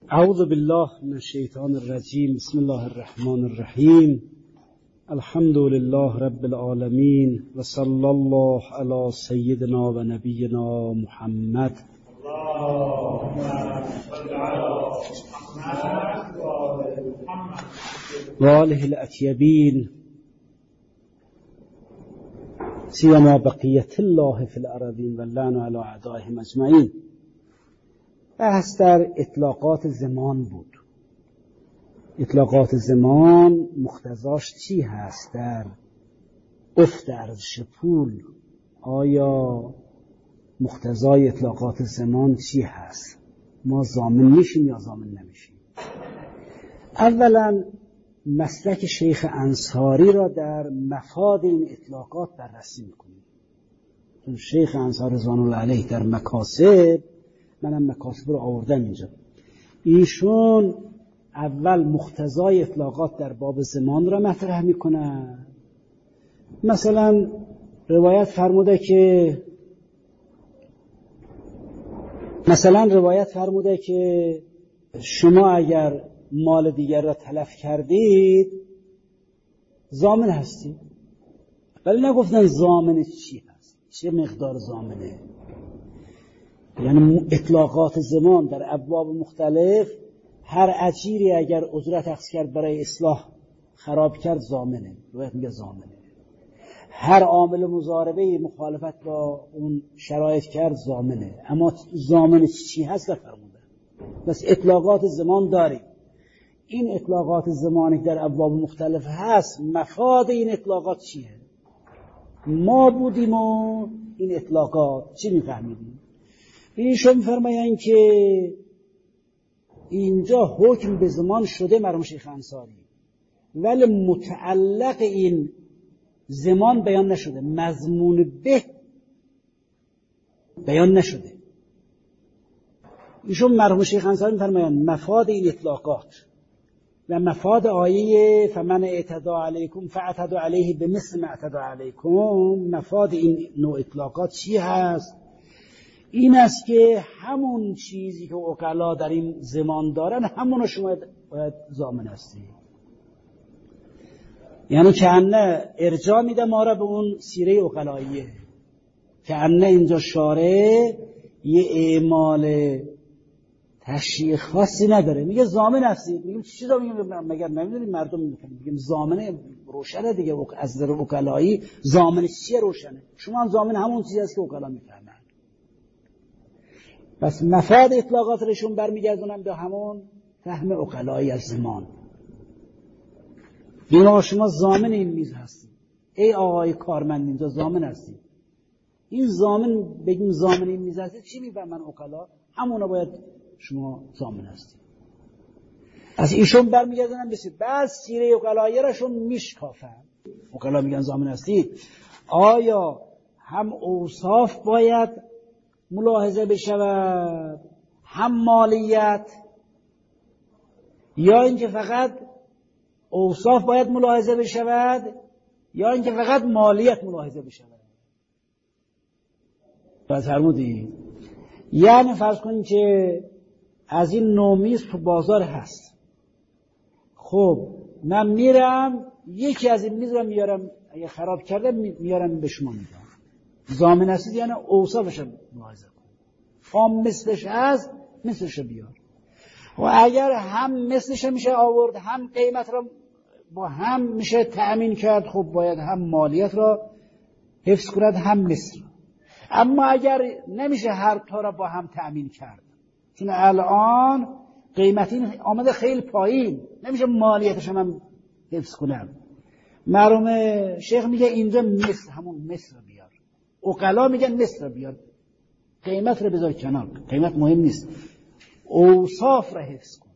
اعوذ بالله من الشیطان الرجیم. بسم الله الرحمن الرحیم. الحمد لله رب العالمین و صلی الله علی سیدنا و نبینا محمد و آله الاطیبین سیما بقیت الله فی الارضین و اللعن علی اعدائهم اجمعین. بحث در اطلاقات زمان بود. اطلاقات زمان مقتضاش چی هست؟ در افت ارزش پول آیا مقتضای اطلاقات زمان چی هست؟ ما ضامن میشیم یا ضامن نمیشیم؟ اولا مسلک شیخ انصاری را در مفاد این اطلاقات بررسی میکنیم. چون شیخ انصاری رضوان الله علیه در مکاسب، منم مکاسب رو آوردم اینجا، ایشون اول مقتضای اطلاقات در باب زمان را مطرح میکنن. مثلا روایت فرموده که شما اگر مال دیگر را تلف کردید ضامن هستید، ولی نگفتن ضامن چی هست، چه مقدار ضامنه. یعنی اطلاقات زمان در ابواب مختلف، هر اجیری اگر اجرت اخذ کرد برای اصلاح خراب کرد ضامنه، روایت میگه ضامنه. هر عامل مضاربه مخالفت با اون شرایط کرد ضامنه. اما ضامن چی هست نفرموده. بس اطلاقات زمان داریم. این اطلاقات زمانی که در ابواب مختلف هست، مفاد این اطلاقات چیه؟ ما بودیم و این اطلاقات چی میفهمیدیم؟ ایشون فرمایند که اینجا حکم به زمان شده مرحوم شیخ انصاری، ولی متعلق این زمان بیان نشده، مضمون به بیان نشده. ایشون مرحوم شیخ انصاری فرمایند مفاد این اطلاقات و مفاد آیه فمن اعتدى علیکم فاعتدوا علیه بمثل ما اعتدى علیکم، مفاد این نوع اطلاقات چی هست؟ این است که همون چیزی که عقلا در این زمان دارن همونو شما باید ضامن هستی. یعنی کأنه ارجاع میده ما را به اون سیره عقلاییه، کأنه اینجا شارع یه اعمال تشریع خاصی نداره، میگه ضامن هستی. میگیم چی را میگیم؟ مگر نمیدونیم مردم میگیم ضامنه روشنه دیگه. از نظر عقلایی ضامن چیه؟ روشنه. شما هم ضامن همون چیزی است که عقلا میفهمن. پس مفاد اطلاقات رشون برمیگردونن به همون فهم عقلایی از زمان. بینا شما ضامن این میز هستی، ای آقای کارمند اینجا ضامن هستی. این ضامن بگیم ضامن این میز هستی، چی میفهمن عقلا؟ همونا باید شما ضامن هستی. از ایشون برمیگردونن بسید بعد سیره عقلایی رشون میشکافن. عقلا میگن ضامن هستی، آیا هم اوصاف باید ملاحظه بشود هم مالیت، یا اینکه فقط اوصاف باید ملاحظه بشود یا اینکه فقط مالیت ملاحظه بشود؟ پس فرمودی یعنی فرض کنید که از این نوع میز تو بازار هست، خب من میرم یکی از این میز رو میارم، اگه خراب کرده میارم به شما میدم، ضامن هستید. یعنی اوصافش رو ملاحظه کن، هم مثلش هست مثلش بیار. و اگر هم مثلش میشه آورد هم قیمت را با هم میشه تأمین کرد، خب باید هم مالیت را حفظ کند هم مثل. اما اگر نمیشه هر تا را با هم تأمین کرد، چون الان قیمت این آمده خیلی پایین، نمیشه مالیتش هم حفظ کنم. مرحوم شیخ میگه اینجا مثل، همون مثل بیار. عقلا میگن مثل بیار، قیمت رو بذار کنار، قیمت مهم نیست، اوصاف رو حفظ کن،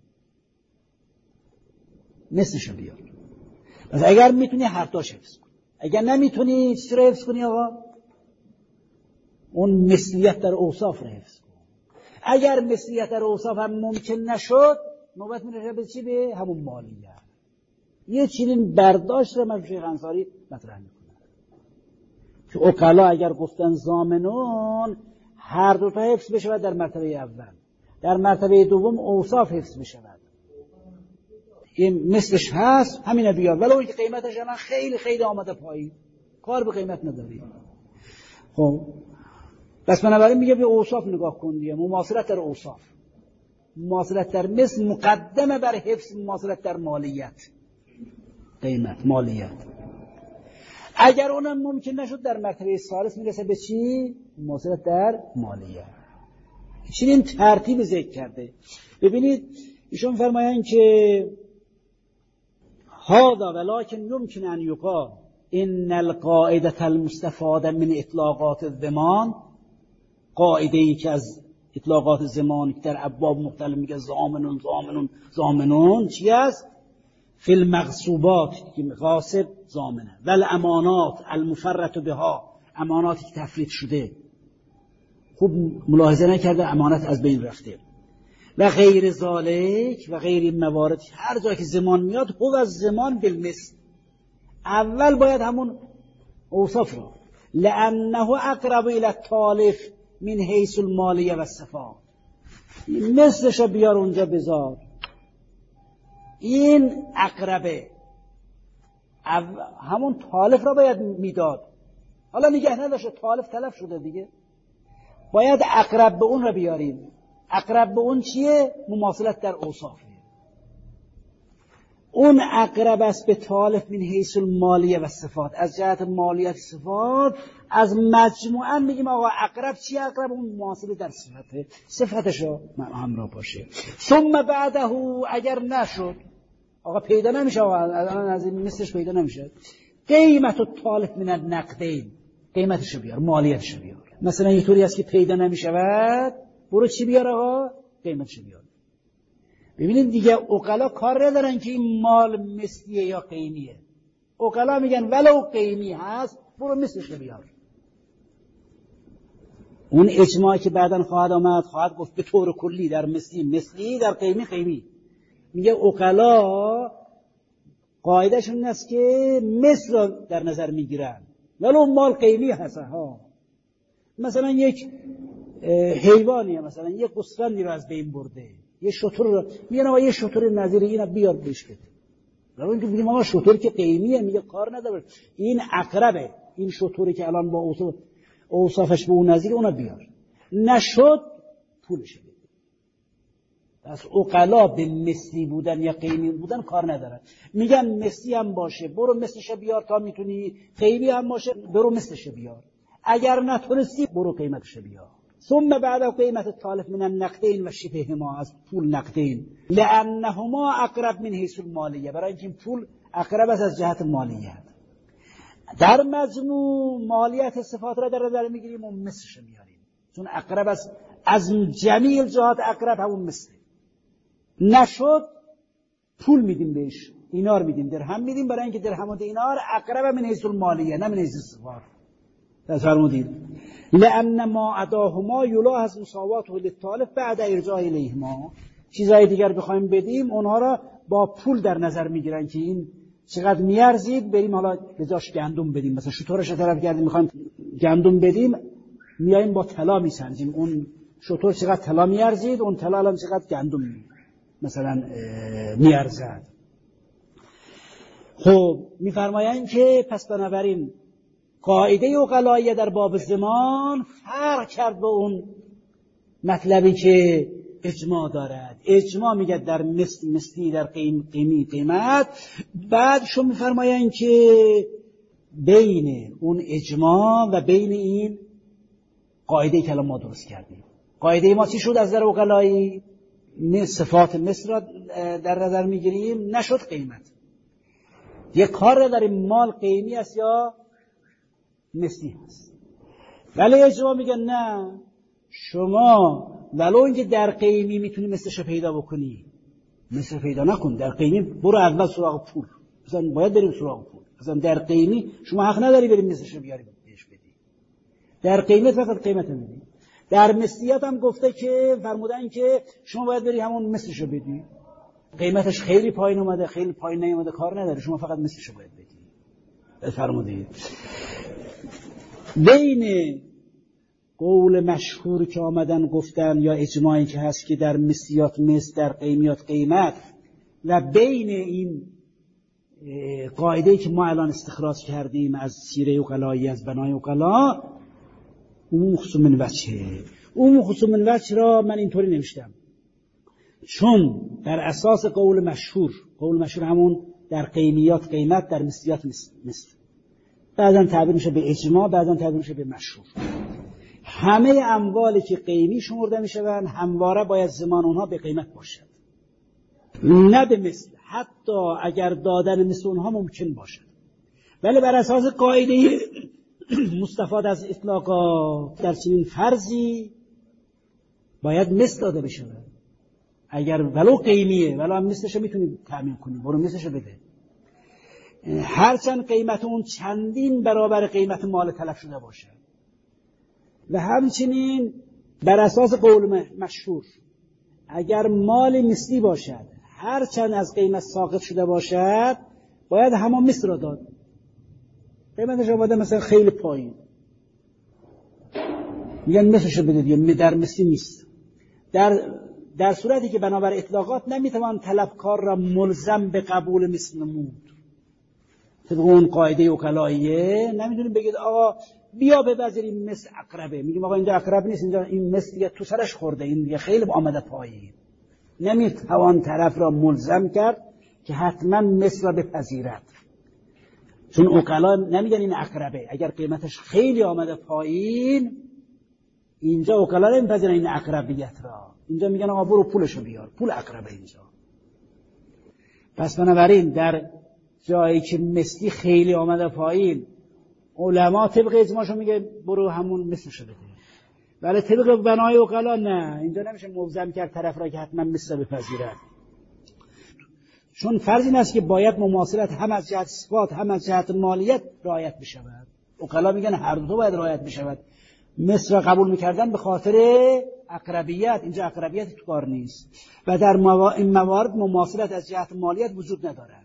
مثلشو بیار. پس اگر میتونی هر تاش حفظ کن، اگر نمیتونی چی رو حفظ کنی آقا؟ اون مثلیت در اوصاف رو حفظ کن. اگر مثلیت در اوصاف هم ممکن نشد، نوبت میرسه به چی؟ به همون مالیت. یه چنین برداشت رو من شیخ انصاری مطرح میکنه که عقلا اگر گفتن ضامنون، هر دو تا حفظ بشه در مرتبه اول. در مرتبه دوم اوصاف حفظ میشود. این مثلش هست همینه بیار، ولی اون که قیمتش الان خیلی خیلی آمده پایین، کار به قیمت نداری. خب بس بنابراین میگه به اوصاف نگاه کن دیگه. مماثلت در اوصاف، مماثلت در مثل مقدمه بر حفظ مماثلت در مالیت، قیمت مالیت. اگر اونم ممکن نشد در مرتبه ثالث میرسه به چی؟ مماثلت در مالیت. چنین ترتیب ذکر کرده. ببینید ایشون فرمایند که هذا ولكن يمكن ان يقال ان القاعده المستفاده من اطلاقات الضمان، قاعده ای که از اطلاقات ضمان که در ابواب مختلف میگه ضامنون ضامنون ضامنون چی است؟ فی المغصوبات که غاصب ضامنه، و الامانات المفرط بها، اماناتی که تفریط شده، خوب ملاحظه نکرده امانت از بین رفته، و غیر ذالک و غیر موارد. هر جا که ضمان میاد هو از ضمان بالمثل، اول باید همون اوصاف را، لانه اقرب الی التالف من حیث المالیه و الصفات. مثلش بیار اونجا بذار، این اقربه، همون تالف را باید میداد. حالا نگه نداشته تالف تلف شده دیگه، باید اقرب به اون را بیاریم. اقرب به اون چیه؟ مماثلت در اوصافه. اون اقرب است به تالف من حیث المالیه و صفات، از جهت مالیت صفات. از مجموعاً میگیم آقا اقرب چیه؟ اقرب اون مماثل در صفته، صفتش رو همراه باشه. ثم بعده اگر نشد، آقا پیدا نمیشه، آقا از این مثلش پیدا نمیشه، قیمت التالف من النقدین، قیمتش رو بیار، مالیتش رو بیار. مثلا یه طوری است که پیدا نمیشود، برو چی بیار آقا؟ قیمتش رو بیار. ببینید دیگه عقلا کار ندارن که این مال مثلیه یا قیمیه. عقلا میگن ولو قیمی هست برو مثلش رو بیار. اون اجماعی که بعداً خواهد آمد خواهد گفت به طور کلی در مثلی، در قیمی. میگه عقلا قاعدهشون این است که مثل را در نظر میگیرن ولو مال قیمی هست ها. مثلا یک حیوانیه، مثلا یک گوسفندی رو از بین برده، یه شتر رو میگن آقا یه شتر نظیر اینا بیار بهش بده. ولی اینکه میگیم آقا شتر که قیمیه، میگه کار نداره، این اقربه، این شتری که الان با اوصافش به اون نظیر اونا بیار. نشد پولش بده. پس عقلا به مثلی بودن یا قیمی بودن کار ندارن، میگن مثلی هم باشه برو مثلش بیار تا میتونی، قیمی هم باشه برو مثلش بیار، اگر نتونستی برو قیمتش بیار. ثم بعد قیمت التالف من النقدین و شبههما، از پول نقدین، لانهما اقرب من حیث المالیه، برای اینکه این پول اقرب است از جهت مالیت. در مجموع مالیت صفات را در نظر میگیریم و مثلش میاریم، چون اقرب است از جمیع جهات، اقرب همون مثل. نشد پول میدیم بهش، دینار میدیم، درهم میدیم، برای اینکه درهم و دینار اقرب من حیث المالیه نه من حیث صفات. فرمودید لأن ما عداهما یلاحظ مساواته للتالف بعد ارجاع الیهما. چیزای دیگر بخوایم بدیم اونها را با پول در نظر میگیرن که این چقدر میارزید، بریم حالا به جاش گندم بدیم، مثلا شترش طرف کردیم میخوایم گندم بدیم، میایم با طلا میسنجیم اون شتر چقدر طلا میارزید، اون طلا الان چقدر گندم مثلا میارزد. خب میفرمایند که پس بنابراین قاعده عقلاییه در باب زمان فرق کرد به اون مطلبی که اجماع دارد. اجماع میگه در مثلی، در قیمت. بعدشون میفرمایند که بین اون اجماع و بین این قاعده که ما درست کردیم، قاعده ما چی شد از در عقلایی؟ صفات مثل را در نظر میگیریم، نشد قیمت. یک کار را داریم مال قیمی است یا مثلی هست، ولی اجماع میگن نه، شما ولو اینکه در قیمی میتونی مثلش پیدا بکنی، مثل پیدا نکن، در قیمی برو اول سراغ پول، مثلا باید بریم سراغ پول. مثلا در قیمی شما حق نداری بریم مثلش بیاری بهش بدی، در قیمت فقط قیمت میدی. در مثلیت هم گفته که فرمودن که شما باید بری همون مثلش بدی، قیمتش خیلی پایین اومده خیلی پایین نیومده کار نداره، شما فقط مثلش باید بدی. فرمودید بین قول مشهور که آمدن گفتن یا اجماعی که هست که در مثلیات مثل، در قیمیات قیمت، و بین این قاعده‌ای که ما الان استخراج کردیم از سیره عقلایی، از بنای عقلا، عموم خصوص من وجهه. عموم خصوص من وجه را من اینطوری نوشتم چون در اساس قول مشهور همون در قیمیات قیمت، در مثلیات مثل، بعضا تعبیر میشه به اجماع، بعضا تعبیر میشه به مشهور. همه اموالی که قیمی شمرده میشوند همواره باید زمان اونها به قیمت باشد، نه به مثل، حتی اگر دادن مثل اونها ممکن باشد. ولی بر اساس قاعده مستفاد از اطلاقات در چنین فرضی باید مثل داده بشود. اگر ولو قیمیه ولو هم مثلشو میتونیم تأمین کنیم، برو مثلشو بده، هرچند قیمت اون چندین برابر قیمت مال تلف شده باشد. و همچنین بر اساس قول مشهور اگر مال مثلی باشد هرچند از قیمت ساقط شده باشد باید همان مثل را داد. قیمتش آمده مثلا خیلی پایین، میگن مثلشو بده دیگه، در مثلی نیست. در صورتی که بنابر اطلاقات نمیتوان طلبکار را ملزم به قبول مثل نمود، طبق اون قاعده وکلاییه نمیدونیم بگید آقا بیا بپذیریم مثل اقربه، میگیم آقا اینجا اقرب نیست، اینجا این مثل دیگه تو سرش خورده، این دیگه خیلی آمده پایین. نمیتوان طرف را ملزم کرد که حتما مثل را بپذیرد، چون وکلا نمیگن این اقربه. اگر قیمتش خیلی آمده پایین اینجا وکلا نمیپذیرن این اقربیت را، اینجا میگن آقا برو پولشو بیار، پول اقربه اینجا. پس بنابراین در جایی که مثلی خیلی آمده پایین علما طبق اجماعشون میگه برو همون مثلشو بده، ولی طبق بنای وکلا نه، اینجا نمیشه ملزم کرد طرف را که حتما مثل بپذیرد. چون فرض این است که باید مماثلت هم از جهت صفات هم از جهت مالیت رعایت بشود. وکلا میگن هر دو باید رعایت بشود. مثل را قبول میکردن به خاطر اقربیت، اینجا اقربیت تو کار نیست، و در این موارد مماثلت از جهت مالیت وجود ندارد.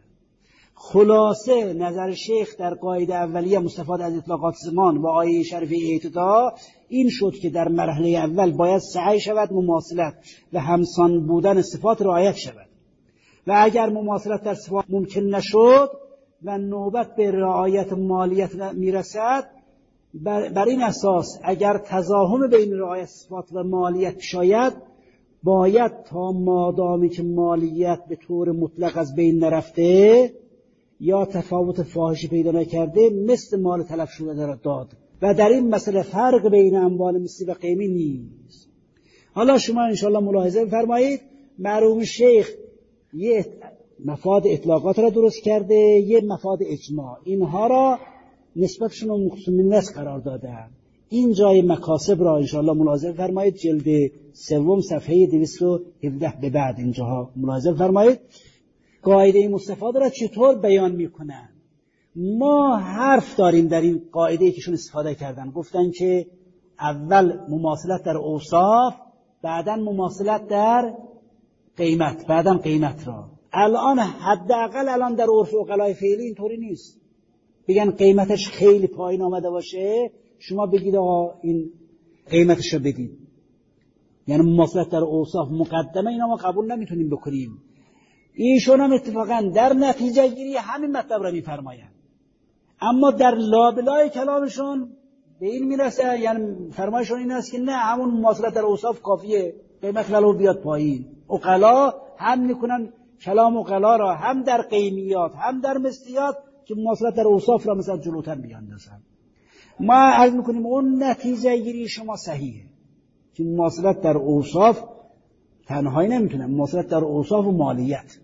خلاصه نظر شیخ در قاعده اولیه مستفاد از اطلاقات زمان و آیه شریفه اعتدا این شد که در مرحله اول باید سعی شود مماثلت و همسان بودن صفات رعایت شود، و اگر مماثلت در صفات ممکن نشد و نوبت به رعایت مالیت میرسد، بر این اساس اگر تزاحم بین رعایت صفات و مالیت شاید، باید تا مادامی که مالیت به طور مطلق از بین نرفته یا تفاوت فاحشی پیدا نکرده مثل مال تلف شده را داد، و در این مسئله فرق بین اموال مثلی و قیمی نیست. حالا شما انشاءالله ملاحظه بفرمایید، مرحوم شیخ یه مفاد اطلاقات را درست کرده، یه مفاد اجماع، اینها را نسبتشون رو مخصوص الناس قرار دادن. این جای مکاسب را انشاءالله ملاحظه فرمایید، جلد 3 صفحه 217 به بعد اینجاها ملاحظه فرمایید قاعده مستفاد را چطور بیان میکنن. ما حرف داریم در این قاعده‌ای که شون استفاده کردن، گفتن که اول مماثلت در اوصاف، بعداً مماثلت در قیمت، بعداً قیمت را. الان حداقل الان در عرف عقلای فعلی اینطوری نیست، بگن قیمتش خیلی پایین آمده باشه شما بگید آقا این قیمتش رو بدید، یعنی مماثلت در اوصاف مقدمه، اینا ما قبول نمیتونیم بکنیم. ایشون هم اتفاقا در نتیجه گیری همین مطلب را میفرمایند، اما در لابلای کلامشون به این میرسه، یعنی فرمایشون این است که نه، همون مماثلت در اوصاف کافیه، قیمت ولو بیاد پایین. عقلا هم میکنن کلام عقلا را هم در قیمیات هم در مثلیات که مماثلت در اوصاف را مثلا جلوتر بیاندازن. ما عرض میکنیم اون نتیجه گیری شما صحیحه که مماثلت در اوصاف تنهایی نمیتونه، مماثلت در اوصاف و مالیت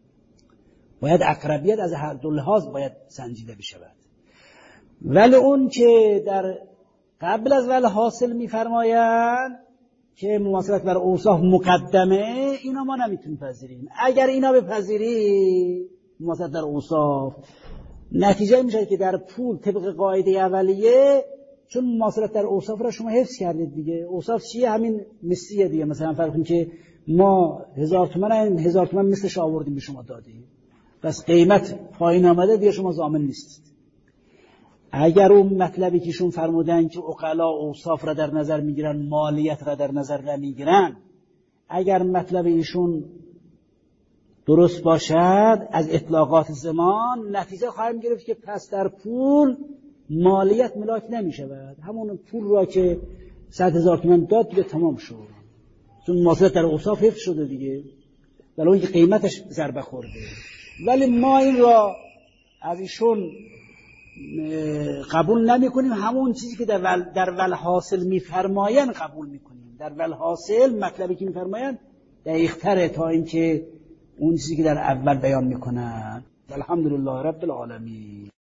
باید اقربیت از هر دو لحاظ باید سنجیده بشود. ولی اون که در قبل از ول حاصل میفرمایند که مماثلت بر اوصاف مقدمه، اینا ما نمیتونیم پذیریم. اگر اینا بپذیری مماثلت در اوصاف، نتیجه میشه که در پول طبق قاعده اولیه، چون مماثلت در اوصاف را شما حفظ کردید دیگه. اوصاف چیه؟ همین مثلیه دیگه. مثلا فرض کنیم که ما 1000 تومان مثلش آوردیم به شما دادیم، پس قیمت پایین آمده دیگه شما ضامن نیستید. اگر اون مطلبی که ایشون فرمودن که عقلا اوصاف را در نظر میگیرن، مالیت را در نظر نمیگیرن، اگر مطلب ایشون درست باشد از اطلاقات زمان، نتیجه خواهیم گرفت که پس در پول مالیت ملاک نمی شود. همون پول را که 100,000 تومان داد دیگه تمام شد، چون مالیت در اوصاف حفظ شده دیگه، ولی اون که قیمتش ضربه خورده. ولی ما این را از ایشون قبول نمی کنیم، همون چیزی که در ولحاصل میفرماین قبول میکنیم. در ولحاصل مطلبی که میفرماین دقیق‌تره تا اینکه اون چیزی که در اول بیان میکنن. الحمدلله رب العالمین.